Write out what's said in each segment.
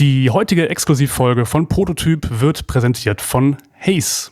Die heutige Exklusivfolge von Prototyp wird präsentiert von Hays.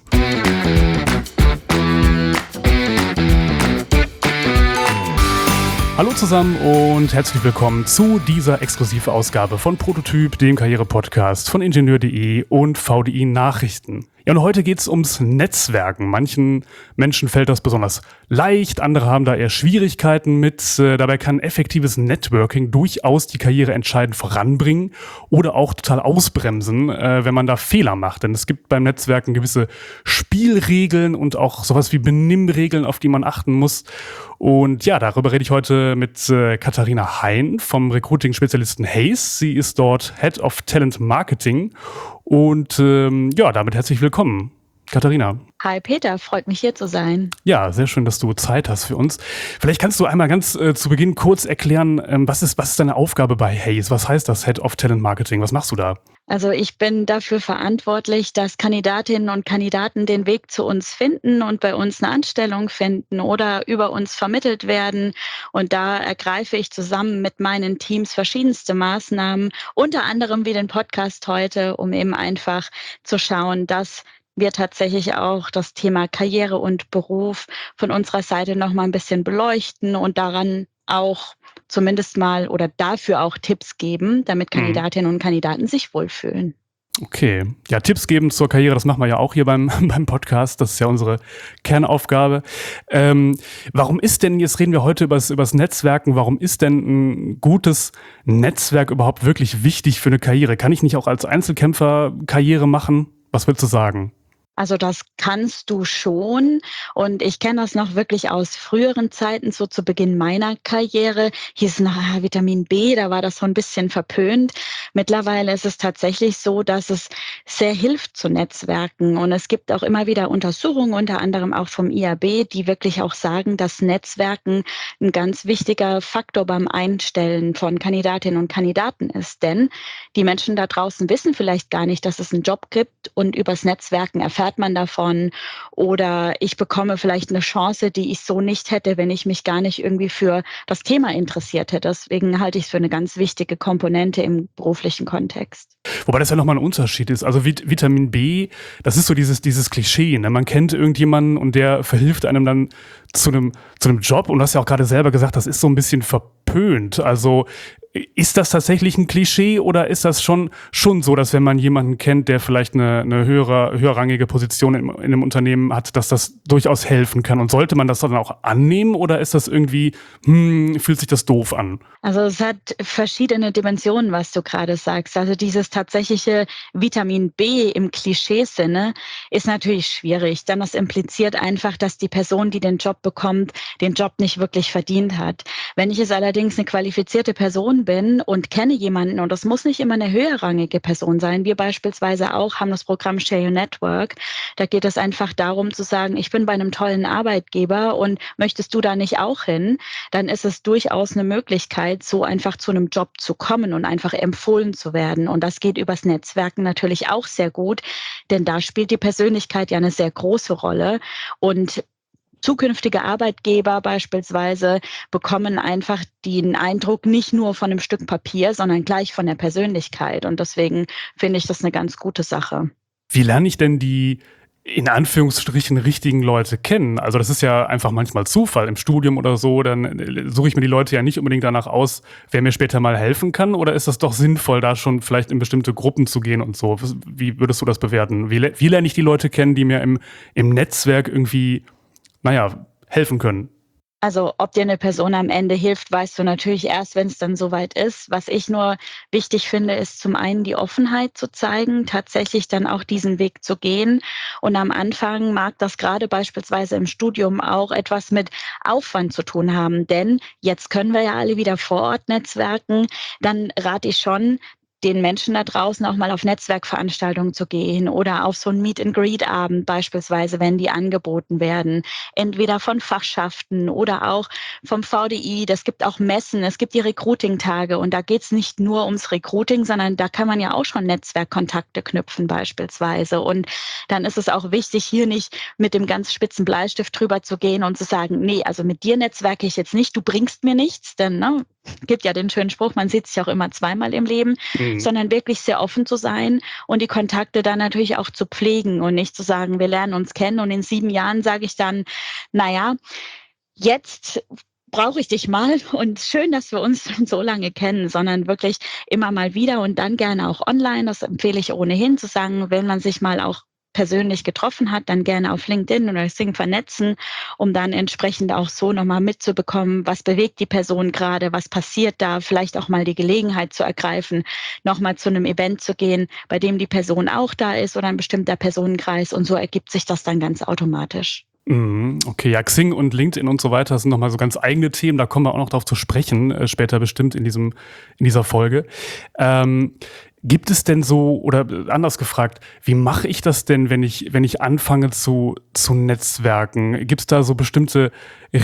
Hallo zusammen und herzlich willkommen zu dieser Exklusivausgabe von Prototyp, dem Karriere-Podcast von Ingenieur.de und VDI Nachrichten. Ja, und heute geht's ums Netzwerken. Manchen Menschen fällt das besonders leicht, andere haben da eher Schwierigkeiten mit. Dabei kann effektives Networking durchaus die Karriere entscheidend voranbringen oder auch total ausbremsen, wenn man da Fehler macht. Denn es gibt beim Netzwerken gewisse Spielregeln und auch sowas wie Benimmregeln, auf die man achten muss. Und ja, darüber rede ich heute mit Katharina Hein vom Recruiting-Spezialisten Hays. Sie ist dort Head of Talent Marketing. Und damit herzlich willkommen, Katharina. Hi Peter, freut mich hier zu sein. Ja, sehr schön, dass du Zeit hast für uns. Vielleicht kannst du einmal ganz zu Beginn kurz erklären, was ist deine Aufgabe bei Hays? Was heißt das Head of Talent Marketing? Was machst du da? Also ich bin dafür verantwortlich, dass Kandidatinnen und Kandidaten den Weg zu uns finden und bei uns eine Anstellung finden oder über uns vermittelt werden. Und da ergreife ich zusammen mit meinen Teams verschiedenste Maßnahmen, unter anderem wie den Podcast heute, um eben einfach zu schauen, dass wir tatsächlich auch das Thema Karriere und Beruf von unserer Seite noch mal ein bisschen beleuchten und daran auch zumindest mal oder dafür auch Tipps geben, damit Kandidatinnen und Kandidaten sich wohlfühlen. Okay, ja, Tipps geben zur Karriere, das machen wir ja auch hier beim Podcast, das ist ja unsere Kernaufgabe. Warum ist denn, jetzt reden wir heute übers Netzwerken, warum ist denn ein gutes Netzwerk überhaupt wirklich wichtig für eine Karriere? Kann ich nicht auch als Einzelkämpfer Karriere machen? Was willst du sagen? Also das kannst du schon und ich kenne das noch wirklich aus früheren Zeiten, so zu Beginn meiner Karriere, hieß es noch Vitamin B, da war das so ein bisschen verpönt. Mittlerweile ist es tatsächlich so, dass es sehr hilft zu Netzwerken und es gibt auch immer wieder Untersuchungen, unter anderem auch vom IAB, die wirklich auch sagen, dass Netzwerken ein ganz wichtiger Faktor beim Einstellen von Kandidatinnen und Kandidaten ist, denn die Menschen da draußen wissen vielleicht gar nicht, dass es einen Job gibt und übers Netzwerken erfährt man davon oder ich bekomme vielleicht eine Chance, die ich so nicht hätte, wenn ich mich gar nicht irgendwie für das Thema interessiert hätte. Deswegen halte ich es für eine ganz wichtige Komponente im beruflichen Kontext. Wobei das ja nochmal ein Unterschied ist. Also Vitamin B, das ist so dieses Klischee, ne? Man kennt irgendjemanden und der verhilft einem dann zu einem Job und du hast ja auch gerade selber gesagt, das ist so ein bisschen verpönt. Also ist das tatsächlich ein Klischee oder ist das schon so, dass wenn man jemanden kennt, der vielleicht eine höherrangige Position in einem Unternehmen hat, dass das durchaus helfen kann? Und sollte man das dann auch annehmen oder ist das irgendwie, fühlt sich das doof an? Also es hat verschiedene Dimensionen, was du gerade sagst. Also dieses tatsächliche Vitamin B im Klischeesinne ist natürlich schwierig, denn das impliziert einfach, dass die Person, die den Job bekommt, den Job nicht wirklich verdient hat. Wenn ich es allerdings eine qualifizierte Person bin und kenne jemanden, und das muss nicht immer eine höherrangige Person sein, wir beispielsweise auch haben das Programm Share Your Network, da geht es einfach darum zu sagen, ich bin bei einem tollen Arbeitgeber und möchtest du da nicht auch hin, dann ist es durchaus eine Möglichkeit, so einfach zu einem Job zu kommen und einfach empfohlen zu werden. Und das geht übers Netzwerken natürlich auch sehr gut, denn da spielt die Persönlichkeit ja eine sehr große Rolle und zukünftige Arbeitgeber beispielsweise bekommen einfach den Eindruck nicht nur von einem Stück Papier, sondern gleich von der Persönlichkeit. Und deswegen finde ich das eine ganz gute Sache. Wie lerne ich denn die in Anführungsstrichen richtigen Leute kennen? Also das ist ja einfach manchmal Zufall im Studium oder so, dann suche ich mir die Leute ja nicht unbedingt danach aus, wer mir später mal helfen kann, oder ist das doch sinnvoll, da schon vielleicht in bestimmte Gruppen zu gehen und so? Wie würdest du das bewerten? Wie lerne ich die Leute kennen, die mir im Netzwerk irgendwie helfen können? Also ob dir eine Person am Ende hilft, weißt du natürlich erst, wenn es dann soweit ist. Was ich nur wichtig finde, ist zum einen die Offenheit zu zeigen, tatsächlich dann auch diesen Weg zu gehen. Und am Anfang mag das gerade beispielsweise im Studium auch etwas mit Aufwand zu tun haben. Denn jetzt können wir ja alle wieder vor Ort netzwerken. Dann rate ich schon, den Menschen da draußen auch mal auf Netzwerkveranstaltungen zu gehen oder auf so einen Meet-and-Greet-Abend beispielsweise, wenn die angeboten werden. Entweder von Fachschaften oder auch vom VDI. Das gibt auch Messen, es gibt die Recruiting-Tage und da geht es nicht nur ums Recruiting, sondern da kann man ja auch schon Netzwerkkontakte knüpfen beispielsweise. Und dann ist es auch wichtig, hier nicht mit dem ganz spitzen Bleistift drüber zu gehen und zu sagen, nee, also mit dir netzwerke ich jetzt nicht, du bringst mir nichts, denn gibt ja den schönen Spruch, man sieht sich auch immer zweimal im Leben, Mhm. sondern wirklich sehr offen zu sein und die Kontakte dann natürlich auch zu pflegen und nicht zu sagen, wir lernen uns kennen und in 7 Jahren sage ich dann, naja, jetzt brauche ich dich mal und schön, dass wir uns schon so lange kennen, sondern wirklich immer mal wieder und dann gerne auch online. Das empfehle ich ohnehin zu sagen, wenn man sich mal auch persönlich getroffen hat, dann gerne auf LinkedIn oder Xing vernetzen, um dann entsprechend auch so nochmal mitzubekommen, was bewegt die Person gerade, was passiert da, vielleicht auch mal die Gelegenheit zu ergreifen, nochmal zu einem Event zu gehen, bei dem die Person auch da ist oder ein bestimmter Personenkreis und so ergibt sich das dann ganz automatisch. Mhm. Okay, ja, Xing und LinkedIn und so weiter sind nochmal so ganz eigene Themen. Da kommen wir auch noch drauf zu sprechen, später bestimmt in dieser Folge. Ähm, Gibt es denn so, oder anders gefragt, wie mache ich das denn, wenn ich anfange zu netzwerken? Gibt es da so bestimmte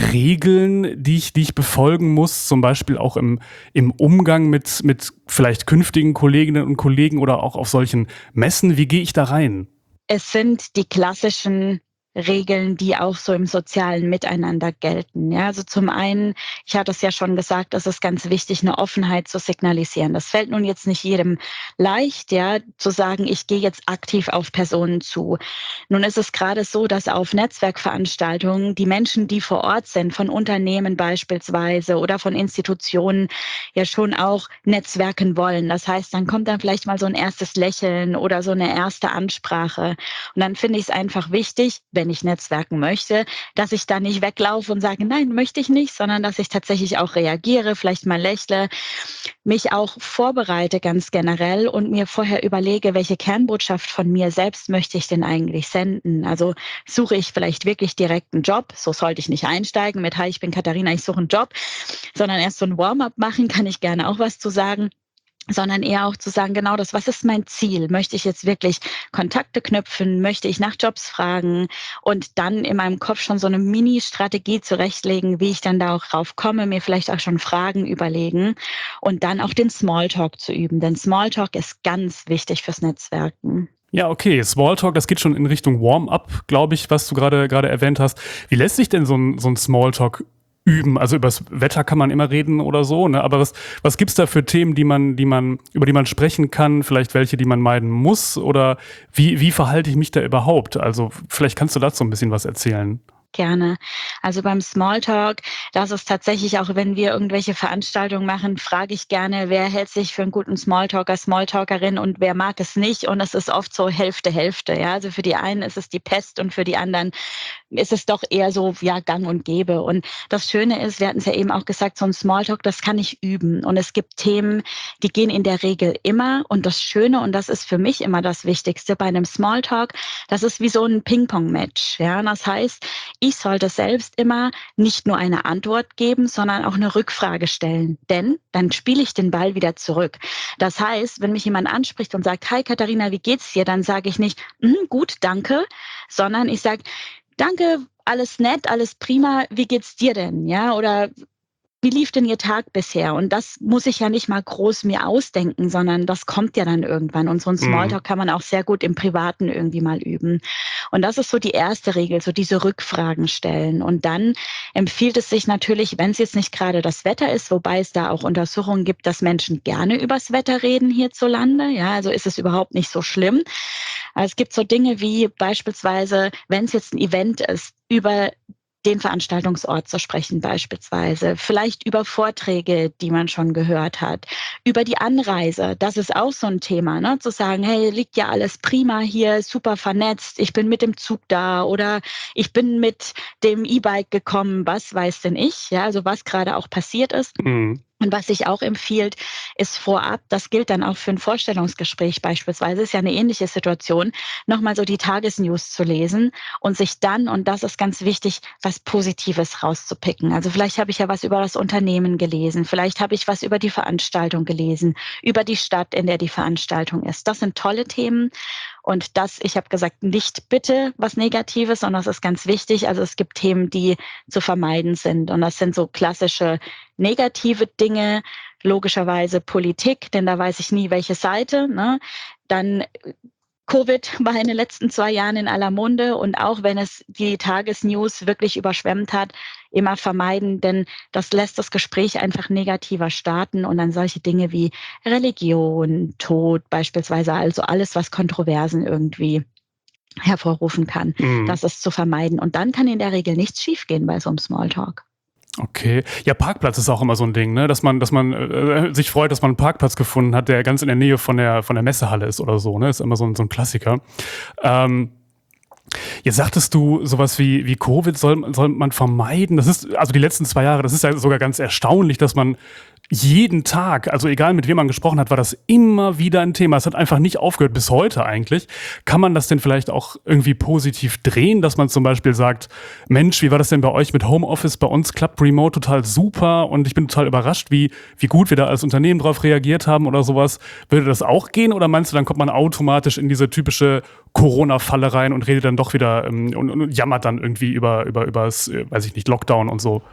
Regeln, die ich befolgen muss, zum Beispiel auch im Umgang mit vielleicht künftigen Kolleginnen und Kollegen oder auch auf solchen Messen? Wie gehe ich da rein? Es sind die klassischen Regeln, die auch so im sozialen Miteinander gelten. Ja, also zum einen, ich hatte es ja schon gesagt, es ist ganz wichtig, eine Offenheit zu signalisieren. Das fällt nun jetzt nicht jedem leicht, ja, zu sagen, ich gehe jetzt aktiv auf Personen zu. Nun ist es gerade so, dass auf Netzwerkveranstaltungen die Menschen, die vor Ort sind, von Unternehmen beispielsweise oder von Institutionen, ja schon auch netzwerken wollen. Das heißt, dann kommt dann vielleicht mal so ein erstes Lächeln oder so eine erste Ansprache. Und dann finde ich es einfach wichtig, wenn ich netzwerken möchte, dass ich da nicht weglaufe und sage: „Nein, möchte ich nicht“, sondern dass ich tatsächlich auch reagiere, vielleicht mal lächle, mich auch vorbereite ganz generell und mir vorher überlege, welche Kernbotschaft von mir selbst möchte ich denn eigentlich senden? Also, suche ich vielleicht wirklich direkt einen Job? So sollte ich nicht einsteigen mit: „Hi, ich bin Katharina, ich suche einen Job“, sondern erst so ein Warm-up machen, kann ich gerne auch was zu sagen. Sondern eher auch zu sagen, genau das, was ist mein Ziel? Möchte ich jetzt wirklich Kontakte knüpfen? Möchte ich nach Jobs fragen? Und dann in meinem Kopf schon so eine Mini-Strategie zurechtlegen, wie ich dann da auch drauf komme, mir vielleicht auch schon Fragen überlegen und dann auch den Smalltalk zu üben. Denn Smalltalk ist ganz wichtig fürs Netzwerken. Ja, okay, Smalltalk, das geht schon in Richtung Warm-up, glaube ich, was du gerade erwähnt hast. Wie lässt sich denn so ein Smalltalk üben? Also übers Wetter kann man immer reden oder so, ne? Aber was gibt's da für Themen, über die man sprechen kann? Vielleicht welche, die man meiden muss? Oder wie verhalte ich mich da überhaupt? Also vielleicht kannst du dazu ein bisschen was erzählen. Gerne. Also beim Smalltalk, das ist tatsächlich auch, wenn wir irgendwelche Veranstaltungen machen, frage ich gerne, wer hält sich für einen guten Smalltalker, Smalltalkerin und wer mag es nicht. Und es ist oft so Hälfte, Hälfte. Ja, also für die einen ist es die Pest und für die anderen ist es doch eher so, ja, gang und gäbe. Und das Schöne ist, wir hatten es ja eben auch gesagt, so ein Smalltalk, das kann ich üben. Und es gibt Themen, die gehen in der Regel immer. Und das Schöne, und das ist für mich immer das Wichtigste bei einem Smalltalk, das ist wie so ein Ping-Pong-Match. Ja, das heißt, ich sollte selbst immer nicht nur eine Antwort geben, sondern auch eine Rückfrage stellen. Denn dann spiele ich den Ball wieder zurück. Das heißt, wenn mich jemand anspricht und sagt, hi Katharina, wie geht's dir? Dann sage ich nicht, gut, danke, sondern ich sage, danke, alles nett, alles prima, wie geht's dir denn? Ja, oder wie lief denn Ihr Tag bisher? Und das muss ich ja nicht mal groß mir ausdenken, sondern das kommt ja dann irgendwann. Und so 'n Mhm. Smalltalk kann man auch sehr gut im Privaten irgendwie mal üben. Und das ist so die erste Regel, so diese Rückfragen stellen. Und dann empfiehlt es sich natürlich, wenn's jetzt nicht grade das Wetter ist, wobei es da auch Untersuchungen gibt, dass Menschen gerne übers Wetter reden hierzulande. Ja, also ist es überhaupt nicht so schlimm. Es gibt so Dinge wie beispielsweise, wenn's jetzt 'n Event ist, über den Veranstaltungsort zu sprechen beispielsweise, vielleicht über Vorträge, die man schon gehört hat, über die Anreise. Das ist auch so ein Thema, ne? Zu sagen: „Hey, liegt ja alles prima hier, super vernetzt. Ich bin mit dem Zug da oder ich bin mit dem E-Bike gekommen“, was weiß denn ich, ja, also was gerade auch passiert ist. Mhm. Und was sich auch empfiehlt, ist vorab, das gilt dann auch für ein Vorstellungsgespräch beispielsweise, ist ja eine ähnliche Situation, noch mal so die Tagesnews zu lesen und sich dann, und das ist ganz wichtig, was Positives rauszupicken. Also, vielleicht habe ich ja was über das Unternehmen gelesen, vielleicht habe ich was über die Veranstaltung gelesen, über die Stadt, in der die Veranstaltung ist. Das sind tolle Themen und das, ich habe gesagt, nicht bitte was Negatives, sondern das ist ganz wichtig. Also, es gibt Themen, die zu vermeiden sind und das sind so klassische negative Dinge, logischerweise Politik, denn da weiß ich nie, welche Seite, ne? Dann Covid war in den letzten 2 Jahren in aller Munde und auch wenn es die Tagesnews wirklich überschwemmt hat, immer vermeiden, denn das lässt das Gespräch einfach negativer starten und dann solche Dinge wie Religion, Tod beispielsweise, also alles, was Kontroversen irgendwie hervorrufen kann, Mhm. das ist zu vermeiden. Und dann kann in der Regel nichts schiefgehen bei so einem Smalltalk. Okay. Ja, Parkplatz ist auch immer so ein Ding, ne? Dass man sich freut, dass man einen Parkplatz gefunden hat, der ganz in der Nähe von der Messehalle ist oder so, ne? Ist immer so ein Klassiker. Ähm, Jetzt sagtest du, sowas wie Covid soll man vermeiden. Das ist, also die letzten 2 Jahre, das ist ja sogar ganz erstaunlich, dass man jeden Tag, also egal mit wem man gesprochen hat, war das immer wieder ein Thema. Es hat einfach nicht aufgehört bis heute eigentlich. Kann man das denn vielleicht auch irgendwie positiv drehen, dass man zum Beispiel sagt, Mensch, wie war das denn bei euch mit Homeoffice? Bei uns klappt Remote total super und ich bin total überrascht, wie gut wir da als Unternehmen drauf reagiert haben oder sowas. Würde das auch gehen oder meinst du, dann kommt man automatisch in diese typische Corona-Falle rein und redet dann doch wieder und jammert dann irgendwie übers, weiß ich nicht, Lockdown und so?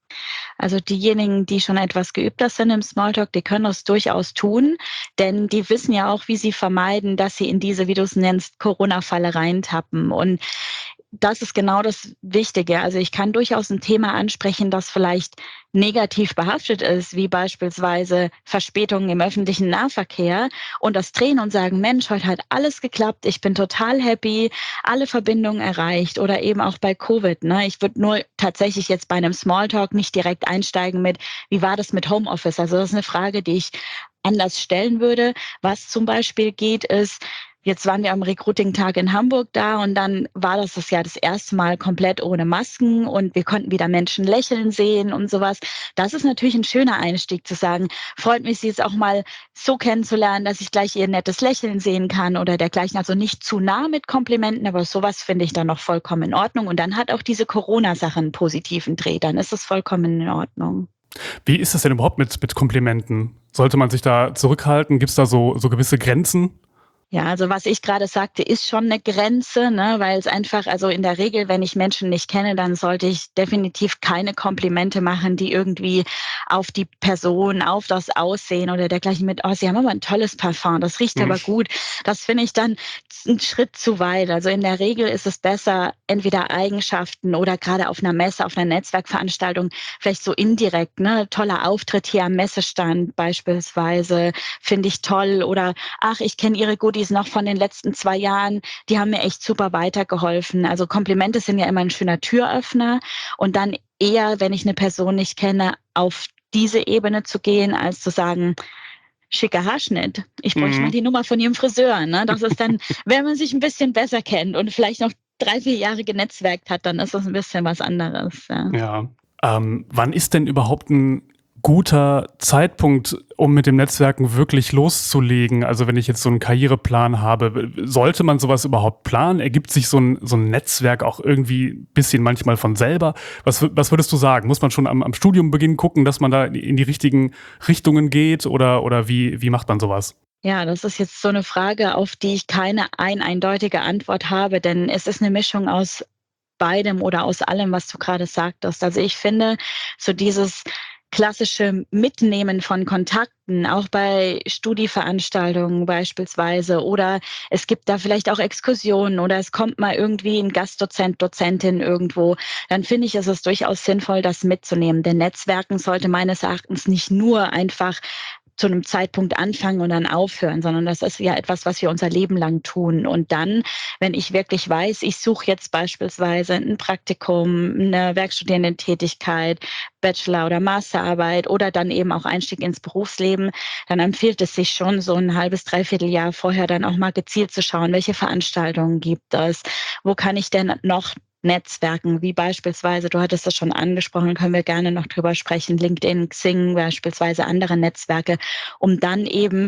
Also diejenigen, die schon etwas geübter sind im Smalltalk, die können das durchaus tun, denn die wissen ja auch, wie sie vermeiden, dass sie in diese, wie du es nennst, Corona-Falle reintappen. Und das ist genau das Wichtige. Also ich kann durchaus ein Thema ansprechen, das vielleicht negativ behaftet ist, wie beispielsweise Verspätungen im öffentlichen Nahverkehr und das drehen und sagen, Mensch, heute hat alles geklappt, ich bin total happy, alle Verbindungen erreicht oder eben auch bei Covid. Ne? Ich würde nur tatsächlich jetzt bei einem Smalltalk nicht direkt einsteigen mit, wie war das mit Homeoffice? Also das ist eine Frage, die ich anders stellen würde. Was zum Beispiel geht, ist, jetzt waren wir am Recruiting-Tag in Hamburg da und dann war das Jahr das erste Mal komplett ohne Masken und wir konnten wieder Menschen lächeln sehen und sowas. Das ist natürlich ein schöner Einstieg zu sagen, freut mich, Sie jetzt auch mal so kennenzulernen, dass ich gleich Ihr nettes Lächeln sehen kann oder dergleichen. Also nicht zu nah mit Komplimenten, aber sowas finde ich dann noch vollkommen in Ordnung. Und dann hat auch diese Corona-Sache einen positiven Dreh, dann ist es vollkommen in Ordnung. Wie ist das denn überhaupt mit Komplimenten? Sollte man sich da zurückhalten? Gibt es da so gewisse Grenzen? Ja, also was ich gerade sagte, ist schon eine Grenze, ne, weil es einfach also in der Regel, wenn ich Menschen nicht kenne, dann sollte ich definitiv keine Komplimente machen, die irgendwie auf die Person, auf das Aussehen oder dergleichen mit: „Oh, Sie haben aber ein tolles Parfum, das riecht Mhm. aber gut.“ Das finde ich dann 'n Schritt zu weit. Also, in der Regel ist es besser, entweder Eigenschaften oder gerade auf einer Messe, auf einer Netzwerkveranstaltung vielleicht so indirekt, ne: „Toller Auftritt hier am Messestand beispielsweise, finde ich toll“ oder ach, ich kenne Ihre Goodies noch von den letzten 2 Jahren, die haben mir echt super weitergeholfen. Also Komplimente sind ja immer ein schöner Türöffner und dann eher, wenn ich eine Person nicht kenne, auf diese Ebene zu gehen, als zu sagen: „Schicker Haarschnitt. Ich bräuchte mal Mhm. die Nummer von Ihrem Friseur“, ne? Das ist dann, wenn man sich ein bisschen besser kennt und vielleicht noch 3, 4 Jahre genetzwerkt hat, dann ist das ein bisschen was anderes, ja. Ja. Wann ist denn überhaupt ein guter Zeitpunkt, um mit dem Netzwerken wirklich loszulegen? Also, wenn ich jetzt so einen Karriereplan habe, sollte man sowas überhaupt planen? Ergibt sich so ein Netzwerk auch irgendwie ein bisschen manchmal von selber? Was würdest du sagen? Muss man schon am Studiumbeginn gucken, dass man da in die richtigen Richtungen geht oder wie macht man sowas? Ja, das ist jetzt so eine Frage, auf die ich keine eindeutige Antwort habe, denn es ist eine Mischung aus beidem oder aus allem, was du gerade sagtest. Also, ich finde, so dieses klassische Mitnehmen von Kontakten, auch bei Studiveranstaltungen beispielsweise oder es gibt da vielleicht auch Exkursionen oder es kommt mal irgendwie 'n Gastdozent, Dozentin irgendwo, dann finde ich, ist es durchaus sinnvoll, das mitzunehmen. Denn Netzwerken sollte meines Erachtens nicht nur einfach zu einem Zeitpunkt anfangen und dann aufhören, sondern das ist ja etwas, was wir unser Leben lang tun. Und dann, wenn ich wirklich weiß, ich suche jetzt beispielsweise ein Praktikum, eine Werkstudententätigkeit, Bachelor- oder Masterarbeit oder dann eben auch Einstieg ins Berufsleben, dann empfiehlt es sich schon, so ein halbes, dreiviertel Jahr vorher dann auch mal gezielt zu schauen, welche Veranstaltungen gibt es, wo kann ich denn noch Netzwerken, wie beispielsweise, du hattest das schon angesprochen, können wir gerne noch drüber sprechen, LinkedIn, Xing, beispielsweise andere Netzwerke, um dann eben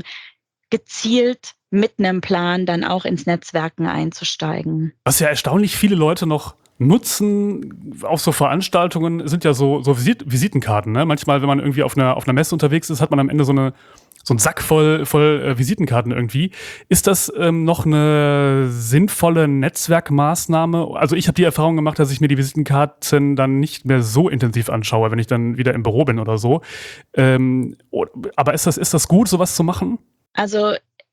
gezielt mit einem Plan dann auch ins Netzwerken einzusteigen. Was ja erstaunlich viele Leute noch nutzen auf so Veranstaltungen, sind ja so Visitenkarten, ne? Manchmal, wenn man irgendwie auf einer Messe unterwegs ist, hat man am Ende so 'n Sack voll Visitenkarten irgendwie. Ist das, noch eine sinnvolle Netzwerkmaßnahme? Also, ich habe die Erfahrung gemacht, dass ich mir die Visitenkarten dann nicht mehr so intensiv anschaue, wenn ich dann wieder im Büro bin oder so. Aber ist das gut, so was zu machen? Also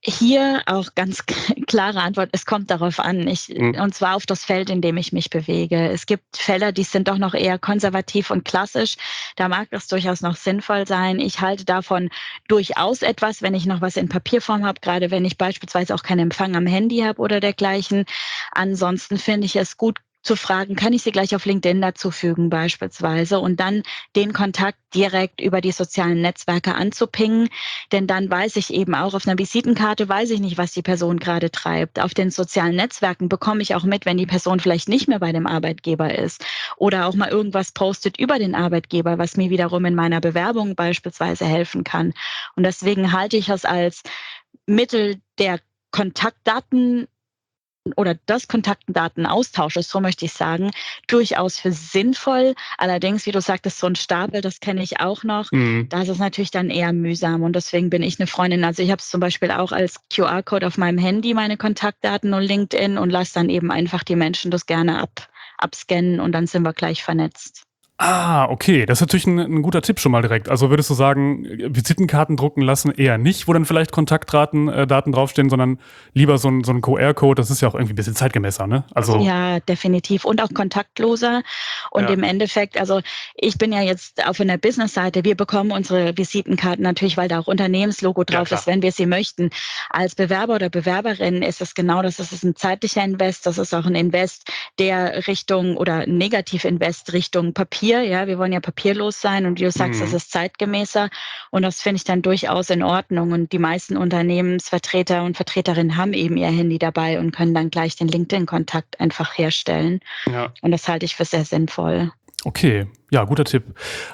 Hier auch ganz klare Antwort, es kommt darauf an. Mhm. Und zwar auf das Feld, in dem ich mich bewege. Es gibt Felder, die sind doch noch eher konservativ und klassisch. Da mag das durchaus noch sinnvoll sein. Ich halte davon durchaus etwas, wenn ich noch was in Papierform habe, gerade wenn ich beispielsweise auch keinen Empfang am Handy habe oder dergleichen. Ansonsten finde ich es gut zu fragen, kann ich Sie gleich auf LinkedIn dazufügen beispielsweise und dann den Kontakt direkt über die sozialen Netzwerke anzupingen. Denn dann weiß ich eben auch, auf einer Visitenkarte weiß ich nicht, was die Person gerade treibt. Auf den sozialen Netzwerken bekomme ich auch mit, wenn die Person vielleicht nicht mehr bei dem Arbeitgeber ist oder auch mal irgendwas postet über den Arbeitgeber, was mir wiederum in meiner Bewerbung beispielsweise helfen kann. Und deswegen halte ich es als Mittel der Kontaktdaten oder des Kontaktdatenaustausches, so möchte ich sagen, durchaus für sinnvoll. Allerdings, wie du sagtest, so ein Stapel, das kenne ich auch noch. Mhm. Da ist es natürlich dann eher mühsam und deswegen bin ich eine Freundin. Also, ich habe es zum Beispiel auch als QR-Code auf meinem Handy, meine Kontaktdaten und LinkedIn und lasse dann eben einfach die Menschen das gerne abscannen und dann sind wir gleich vernetzt. Ah, okay, das ist natürlich ein guter Tipp schon mal direkt. Also, würdest du sagen, Visitenkarten drucken lassen eher nicht, wo dann vielleicht Daten draufstehen, sondern lieber so 'n QR-Code, das ist ja auch irgendwie 'n bisschen zeitgemäßer, ne? Also Ja, definitiv und auch kontaktloser. Und ja, im Endeffekt also, ich bin ja jetzt auch von der Business-Seite wir bekommen unsere Visitenkarten natürlich, weil da auch Unternehmenslogo ja drauf klar. ist, wenn wir sie möchten. Als Bewerber oder Bewerberin ist es genau das. Das ist 'n zeitlicher Invest, das ist auch 'n Invest, der Richtung oder 'n Negativ-Invest Richtung Papier, ja, wir wollen ja papierlos sein und wie du sagst, das Mhm. ist zeitgemäßer und das finde ich dann durchaus in Ordnung. Und die meisten Unternehmensvertreter und Vertreterinnen haben eben ihr Handy dabei und können dann gleich den LinkedIn-Kontakt einfach herstellen. Ja. Und das halte ich für sehr sinnvoll. Okay, ja, guter Tipp.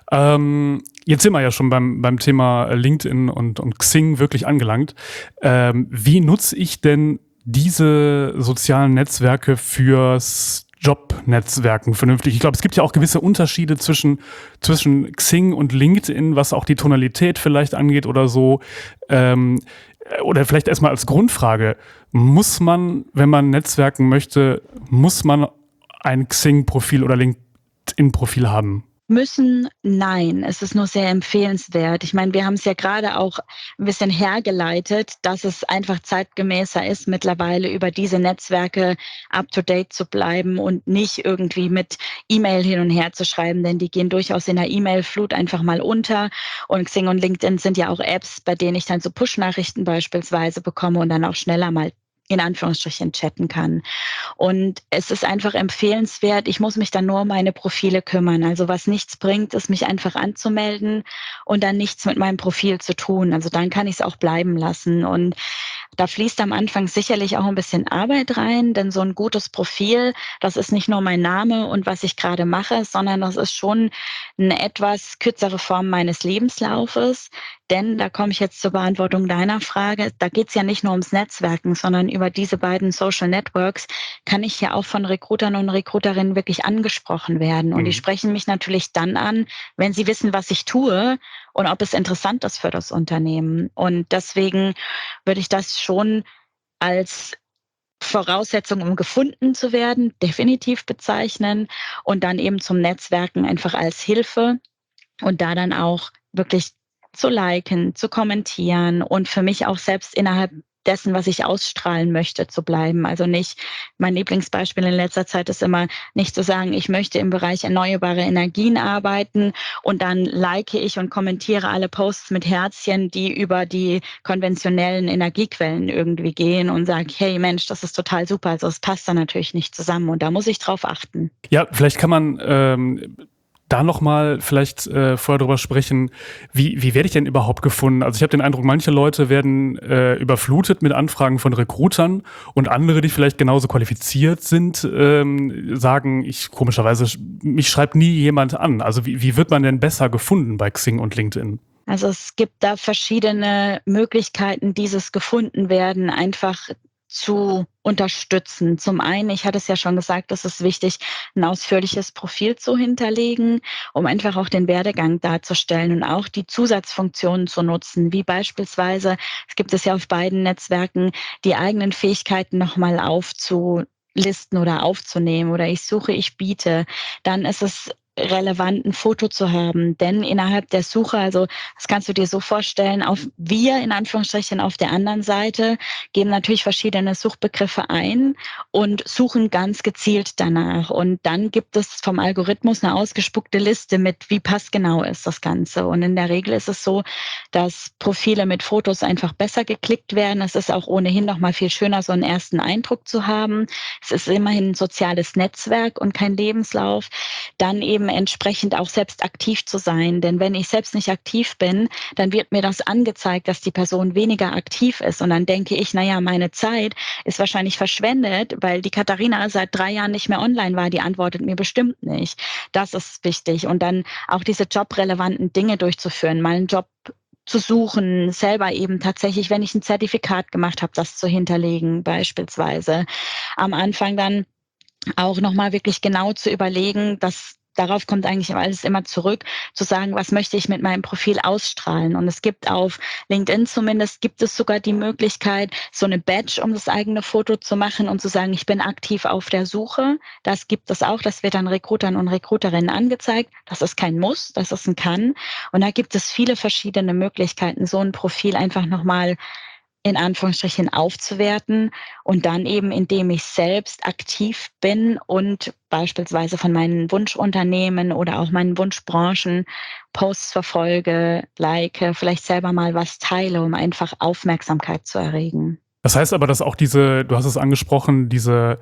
Jetzt sind wir ja schon beim Thema LinkedIn und Xing wirklich angelangt. Wie nutze ich denn diese sozialen Netzwerke fürs Jobnetzwerken vernünftig? Ich glaube, es gibt ja auch gewisse Unterschiede zwischen Xing und LinkedIn, was auch die Tonalität vielleicht angeht oder so. Oder vielleicht erstmal als Grundfrage, muss man, wenn man netzwerken möchte, muss man ein Xing-Profil oder LinkedIn-Profil haben? Müssen, nein, es ist nur sehr empfehlenswert. Ich meine, wir haben es ja gerade auch ein bisschen hergeleitet, dass es einfach zeitgemäßer ist, mittlerweile über diese Netzwerke up to date zu bleiben und nicht irgendwie mit E-Mail hin und her zu schreiben, denn die gehen durchaus in der E-Mail-Flut einfach mal unter. Und Xing und LinkedIn sind ja auch Apps, bei denen ich dann so Push-Nachrichten beispielsweise bekomme und dann auch schneller mal in Anführungsstrichen chatten kann. Und es ist einfach empfehlenswert. Ich muss mich dann nur um meine Profile kümmern. Also was nichts bringt, ist mich einfach anzumelden und dann nichts mit meinem Profil zu tun. Also dann kann ich es auch bleiben lassen. Und da fließt am Anfang sicherlich auch ein bisschen Arbeit rein, denn so ein gutes Profil, das ist nicht nur mein Name und was ich gerade mache, sondern das ist schon eine etwas kürzere Form meines Lebenslaufes. Denn da komme ich jetzt zur Beantwortung deiner Frage. Da geht es ja nicht nur ums Netzwerken, sondern über diese beiden Social Networks kann ich ja auch von Recruitern und Recruiterinnen wirklich angesprochen werden. Und die Mhm. sprechen mich natürlich dann an, wenn sie wissen, was ich tue und ob es interessant ist für das Unternehmen. Und deswegen würde ich das schon als Voraussetzung, um gefunden zu werden, definitiv bezeichnen und dann eben zum Netzwerken einfach als Hilfe und da dann auch wirklich zu liken, zu kommentieren und für mich auch selbst innerhalb dessen, was ich ausstrahlen möchte, zu bleiben. Also nicht mein Lieblingsbeispiel in letzter Zeit ist immer, nicht zu sagen, ich möchte im Bereich erneuerbare Energien arbeiten und dann like ich und kommentiere alle Posts mit Herzchen, die über die konventionellen Energiequellen irgendwie gehen und sage, hey Mensch, das ist total super. Also es passt dann natürlich nicht zusammen und da muss ich drauf achten. Ja, vielleicht kann man da noch mal vielleicht vorher drüber sprechen, wie werde ich denn überhaupt gefunden? Also ich habe den Eindruck, manche Leute werden überflutet mit Anfragen von Recruitern und andere, die vielleicht genauso qualifiziert sind, sagen, komischerweise, mich schreibt nie jemand an. Also wie wird man denn besser gefunden bei Xing und LinkedIn? Also, es gibt da verschiedene Möglichkeiten, dieses Gefundenwerden einfach zu unterstützen. Zum einen, ich hatte es ja schon gesagt, es ist wichtig, ein ausführliches Profil zu hinterlegen, um einfach auch den Werdegang darzustellen und auch die Zusatzfunktionen zu nutzen, wie beispielsweise, es gibt es ja auf beiden Netzwerken, die eigenen Fähigkeiten noch mal aufzulisten oder aufzunehmen oder ich suche, ich biete. Dann ist es jobrelevanten Foto zu haben. Denn innerhalb der Suche, also das kannst du dir so vorstellen, wir in Anführungsstrichen auf der anderen Seite geben natürlich verschiedene Suchbegriffe ein und suchen ganz gezielt danach. Und dann gibt es vom Algorithmus eine ausgespuckte Liste mit, wie passgenau ist das Ganze. Und in der Regel ist es so, dass Profile mit Fotos einfach besser geklickt werden. Es ist auch ohnehin noch mal viel schöner, so einen ersten Eindruck zu haben. Es ist immerhin ein soziales Netzwerk und kein Lebenslauf. Dann eben entsprechend auch selbst aktiv zu sein. Denn wenn ich selbst nicht aktiv bin, dann wird mir das angezeigt, dass die Person weniger aktiv ist. Und dann denke ich, naja, meine Zeit ist wahrscheinlich verschwendet, weil die Katharina seit 3 Jahren nicht mehr online war. Die antwortet mir bestimmt nicht. Das ist wichtig. Und dann auch diese jobrelevanten Dinge durchzuführen, mal einen Job zu suchen, selber eben tatsächlich, wenn ich ein Zertifikat gemacht habe, das zu hinterlegen beispielsweise. Am Anfang dann auch noch mal wirklich genau zu überlegen, dass darauf kommt eigentlich alles immer zurück, zu sagen, was möchte ich mit meinem Profil ausstrahlen? Und es gibt auf LinkedIn zumindest, gibt es sogar die Möglichkeit, so eine Badge um das eigene Foto zu machen und zu sagen, ich bin aktiv auf der Suche. Das gibt es auch, das wird dann Recruitern und Recruiterinnen angezeigt. Das ist kein Muss, das ist ein Kann. Und da gibt es viele verschiedene Möglichkeiten, so ein Profil einfach noch mal in Anführungsstrichen aufzuwerten und dann eben, indem ich selbst aktiv bin und beispielsweise von meinen Wunschunternehmen oder auch meinen Wunschbranchen Posts verfolge, like, vielleicht selber mal was teile, um einfach Aufmerksamkeit zu erregen. Das heißt aber, dass auch du hast es angesprochen, diese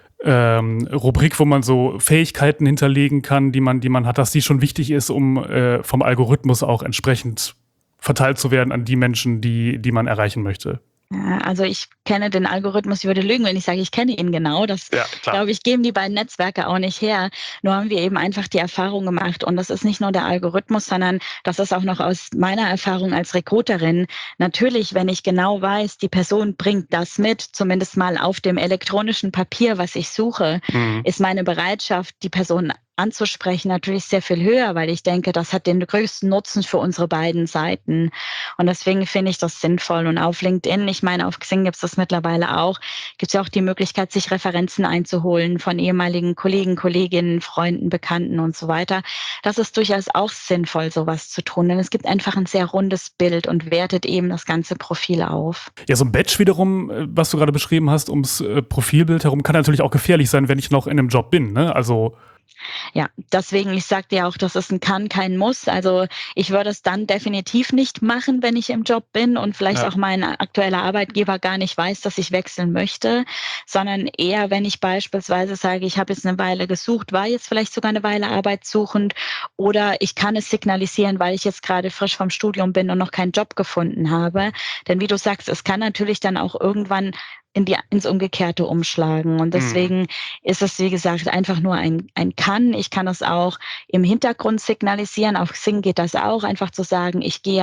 Rubrik, wo man so Fähigkeiten hinterlegen kann, die man hat, dass die schon wichtig ist, um vom Algorithmus auch entsprechend verteilt zu werden an die Menschen, die man erreichen möchte. Ja, also ich kenne den Algorithmus, ich würde lügen, wenn ich sage, ich kenne ihn genau. Das, Ja, klar. glaube ich, geben die beiden Netzwerke auch nicht her. Nur haben wir eben einfach die Erfahrung gemacht. Und das ist nicht nur der Algorithmus, sondern das ist auch noch aus meiner Erfahrung als Recruiterin. Natürlich, wenn ich genau weiß, die Person bringt das mit, zumindest mal auf dem elektronischen Papier, was ich suche, ist meine Bereitschaft, die Person anzusprechen, natürlich sehr viel höher, weil ich denke, das hat den größten Nutzen für unsere beiden Seiten. Und deswegen finde ich das sinnvoll. Und auf LinkedIn, ich meine, auf Xing gibt es das mittlerweile auch, gibt es ja auch die Möglichkeit, sich Referenzen einzuholen von ehemaligen Kollegen, Kolleginnen, Freunden, Bekannten und so weiter. Das ist durchaus auch sinnvoll, sowas zu tun, denn es gibt einfach ein sehr rundes Bild und wertet eben das ganze Profil auf. Ja, so ein Badge wiederum, was du gerade beschrieben hast, ums Profilbild herum, kann natürlich auch gefährlich sein, wenn ich noch in einem Job bin, ne? Also Ja, deswegen, ich sagte ja auch, das ist ein Kann, kein Muss. Also ich würde es dann definitiv nicht machen, wenn ich im Job bin und vielleicht auch mein aktueller Arbeitgeber gar nicht weiß, dass ich wechseln möchte, sondern eher, wenn ich beispielsweise sage, ich habe jetzt eine Weile gesucht, war jetzt vielleicht sogar eine Weile arbeitssuchend oder ich kann es signalisieren, weil ich jetzt gerade frisch vom Studium bin und noch keinen Job gefunden habe. Denn wie du sagst, es kann natürlich dann auch irgendwann ins Umgekehrte umschlagen. Und deswegen ist es, wie gesagt, einfach nur ein Kann. Ich kann es auch im Hintergrund signalisieren. Auf Xing geht das auch, einfach zu sagen,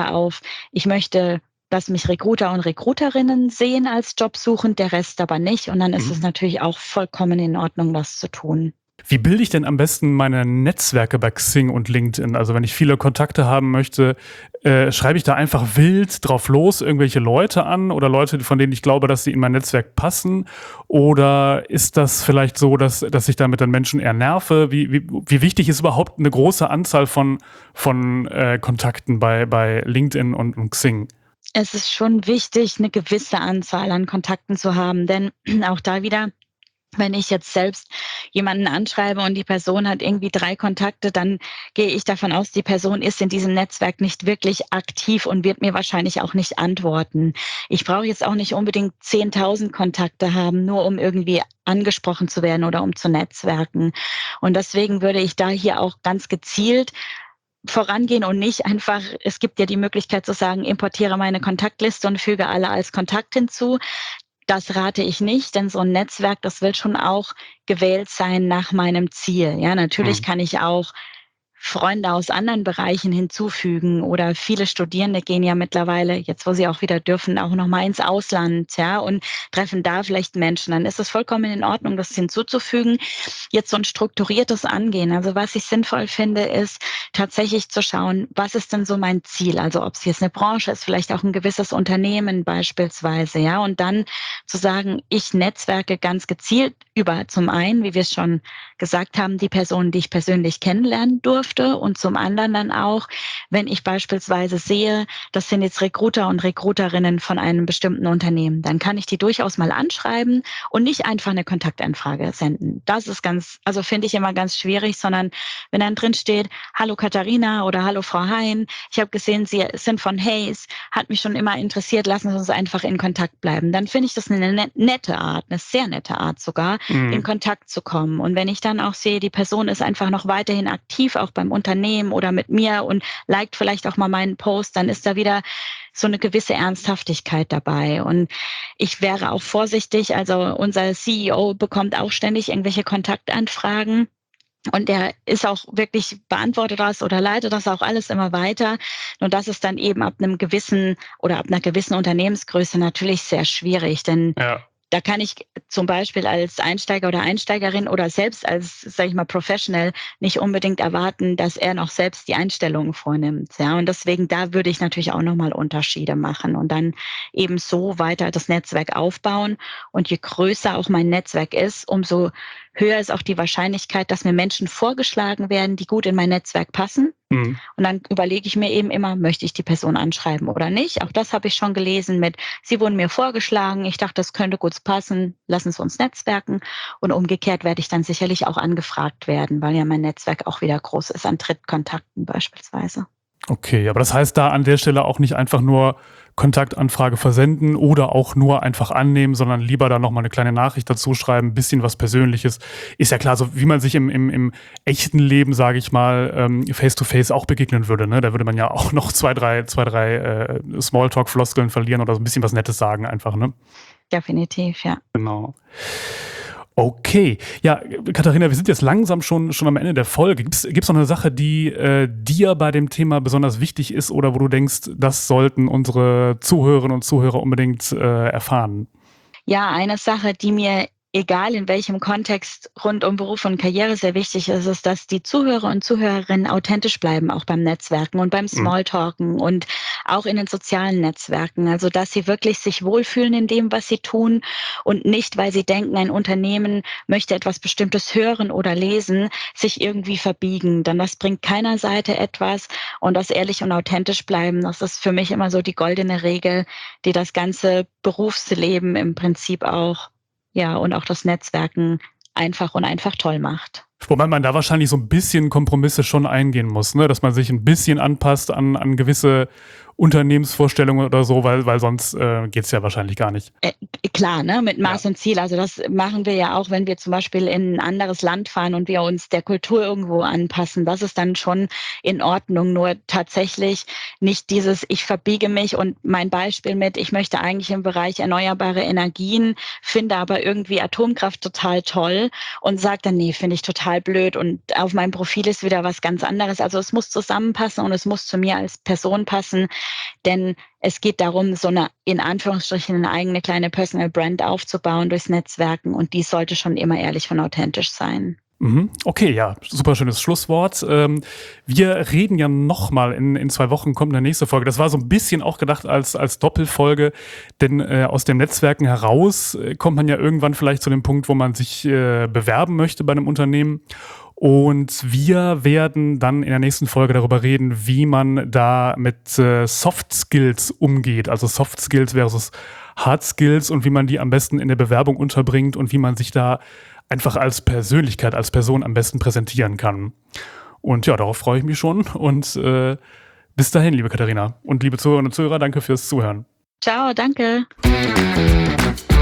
ich möchte, dass mich Recruiter und Recruiterinnen sehen als Jobsuchend, der Rest aber nicht. Und dann ist es natürlich auch vollkommen in Ordnung, das zu tun. wie bilde ich denn am besten meine Netzwerke bei Xing und LinkedIn? Also wenn ich viele Kontakte haben möchte, schreibe ich da einfach wild drauf los irgendwelche Leute an oder Leute, von denen ich glaube, dass sie in mein Netzwerk passen? Oder ist das vielleicht so, dass ich damit dann Menschen eher nerve? Wie wichtig ist überhaupt eine große Anzahl von Kontakten bei LinkedIn und Xing? Es ist schon wichtig, eine gewisse Anzahl an Kontakten zu haben, denn auch da wieder, wenn ich jetzt selbst jemanden anschreibe und die Person hat irgendwie 3 Kontakte, dann gehe ich davon aus, die Person ist in diesem Netzwerk nicht wirklich aktiv und wird mir wahrscheinlich auch nicht antworten. Ich brauche jetzt auch nicht unbedingt 10.000 Kontakte haben, nur um irgendwie angesprochen zu werden oder um zu netzwerken. Und deswegen würde ich da hier auch ganz gezielt vorangehen und nicht einfach, es gibt ja die Möglichkeit zu sagen, importiere meine Kontaktliste und füge alle als Kontakt hinzu. Das rate ich nicht, denn so ein Netzwerk, das will schon auch gewählt sein nach meinem Ziel. Ja, natürlich kann ich auch Freunde aus anderen Bereichen hinzufügen oder viele Studierende gehen ja mittlerweile, jetzt wo sie auch wieder dürfen, auch noch mal ins Ausland, ja, und treffen da vielleicht Menschen. Dann ist es vollkommen in Ordnung, das hinzuzufügen. Jetzt so ein strukturiertes Angehen. Also was ich sinnvoll finde, ist tatsächlich zu schauen, was ist denn so mein Ziel? Also ob es jetzt eine Branche ist, vielleicht auch ein gewisses Unternehmen beispielsweise, ja, und dann zu sagen, ich netzwerke ganz gezielt über zum einen, wie wir es schon gesagt haben, die Personen, die ich persönlich kennenlernen durfte. Und zum anderen dann auch, wenn ich beispielsweise sehe, das sind jetzt Recruiter und Recruiterinnen von einem bestimmten Unternehmen, dann kann ich die durchaus mal anschreiben und nicht einfach eine Kontaktanfrage senden. Das ist finde ich immer ganz schwierig, sondern wenn dann drin steht, hallo Katharina oder hallo Frau Hein, ich habe gesehen, Sie sind von Hayes, hat mich schon immer interessiert, lassen Sie uns einfach in Kontakt bleiben. Dann finde ich das eine nette Art, eine sehr nette Art sogar, in Kontakt zu kommen. Und wenn ich dann auch sehe, die Person ist einfach noch weiterhin aktiv, auch beim Unternehmen oder mit mir und liked vielleicht auch mal meinen Post, dann ist da wieder so eine gewisse Ernsthaftigkeit dabei. Und ich wäre auch vorsichtig, also unser CEO bekommt auch ständig irgendwelche Kontaktanfragen. Und der ist auch wirklich, beantwortet das oder leitet das auch alles immer weiter. Und das ist dann eben ab einer gewissen Unternehmensgröße natürlich sehr schwierig, denn da kann ich zum Beispiel als Einsteiger oder Einsteigerin oder selbst als, sage ich mal, Professional nicht unbedingt erwarten, dass er noch selbst die Einstellungen vornimmt. Ja, und deswegen, da würde ich natürlich auch nochmal Unterschiede machen und dann eben so weiter das Netzwerk aufbauen. Und je größer auch mein Netzwerk ist, umso höher ist auch die Wahrscheinlichkeit, dass mir Menschen vorgeschlagen werden, die gut in mein Netzwerk passen. Und dann überlege ich mir eben immer, möchte ich die Person anschreiben oder nicht? Auch das habe ich schon gelesen mit, sie wurden mir vorgeschlagen, ich dachte, das könnte gut passen, lassen Sie uns netzwerken. Und umgekehrt werde ich dann sicherlich auch angefragt werden, weil ja mein Netzwerk auch wieder groß ist an Drittkontakten beispielsweise. Okay, aber das heißt da an der Stelle auch nicht einfach nur Kontaktanfrage versenden oder auch nur einfach annehmen, sondern lieber da nochmal eine kleine Nachricht dazu schreiben, ein bisschen was Persönliches. Ist ja klar, so wie man sich im echten Leben, sage ich mal, face-to-face auch begegnen würde. Ne? Da würde man ja auch noch zwei, drei Smalltalk-Floskeln verlieren oder so ein bisschen was Nettes sagen einfach. Ne? Definitiv, ja. Genau. Okay. Ja, Katharina, wir sind jetzt langsam schon am Ende der Folge. Gibt's noch eine Sache, die dir bei dem Thema besonders wichtig ist oder wo du denkst, das sollten unsere Zuhörerinnen und Zuhörer unbedingt erfahren? Ja, eine Sache, die mir, egal in welchem Kontext rund um Beruf und Karriere sehr wichtig ist, ist, dass die Zuhörer und Zuhörerinnen authentisch bleiben, auch beim Netzwerken und beim Smalltalken und auch in den sozialen Netzwerken. Also, dass sie wirklich sich wohlfühlen in dem, was sie tun und nicht, weil sie denken, ein Unternehmen möchte etwas Bestimmtes hören oder lesen, sich irgendwie verbiegen. Denn das bringt keiner Seite etwas und das ehrlich und authentisch bleiben, das ist für mich immer so die goldene Regel, die das ganze Berufsleben im Prinzip auch und auch das Netzwerken einfach toll macht. Wobei man da wahrscheinlich so ein bisschen Kompromisse schon eingehen muss, ne? Dass man sich ein bisschen anpasst an gewisse Unternehmensvorstellungen oder so, weil sonst geht's ja wahrscheinlich gar nicht. Klar, ne, mit Maß und Ziel. Also das machen wir ja auch, wenn wir zum Beispiel in ein anderes Land fahren und wir uns der Kultur irgendwo anpassen. Das ist dann schon in Ordnung. Nur tatsächlich nicht dieses, ich verbiege mich und mein Beispiel mit, ich möchte eigentlich im Bereich erneuerbare Energien, finde aber irgendwie Atomkraft total toll und sage dann, nee, finde ich total blöd und auf meinem Profil ist wieder was ganz anderes. Also es muss zusammenpassen und es muss zu mir als Person passen. Denn es geht darum, so eine, in Anführungsstrichen, eine eigene kleine Personal Brand aufzubauen durchs Netzwerken und die sollte schon immer ehrlich und authentisch sein. Okay, ja, super schönes Schlusswort. Wir reden ja nochmal, in 2 Wochen kommt eine nächste Folge. Das war so ein bisschen auch gedacht als Doppelfolge, denn aus dem Netzwerken heraus kommt man ja irgendwann vielleicht zu dem Punkt, wo man sich bewerben möchte bei einem Unternehmen. Und wir werden dann in der nächsten Folge darüber reden, wie man da mit Soft Skills umgeht. Also Soft Skills versus Hard Skills und wie man die am besten in der Bewerbung unterbringt und wie man sich da einfach als Persönlichkeit, als Person am besten präsentieren kann. Und ja, darauf freue ich mich schon. Und bis dahin, liebe Katharina und liebe Zuhörerinnen und Zuhörer, danke fürs Zuhören. Ciao, danke.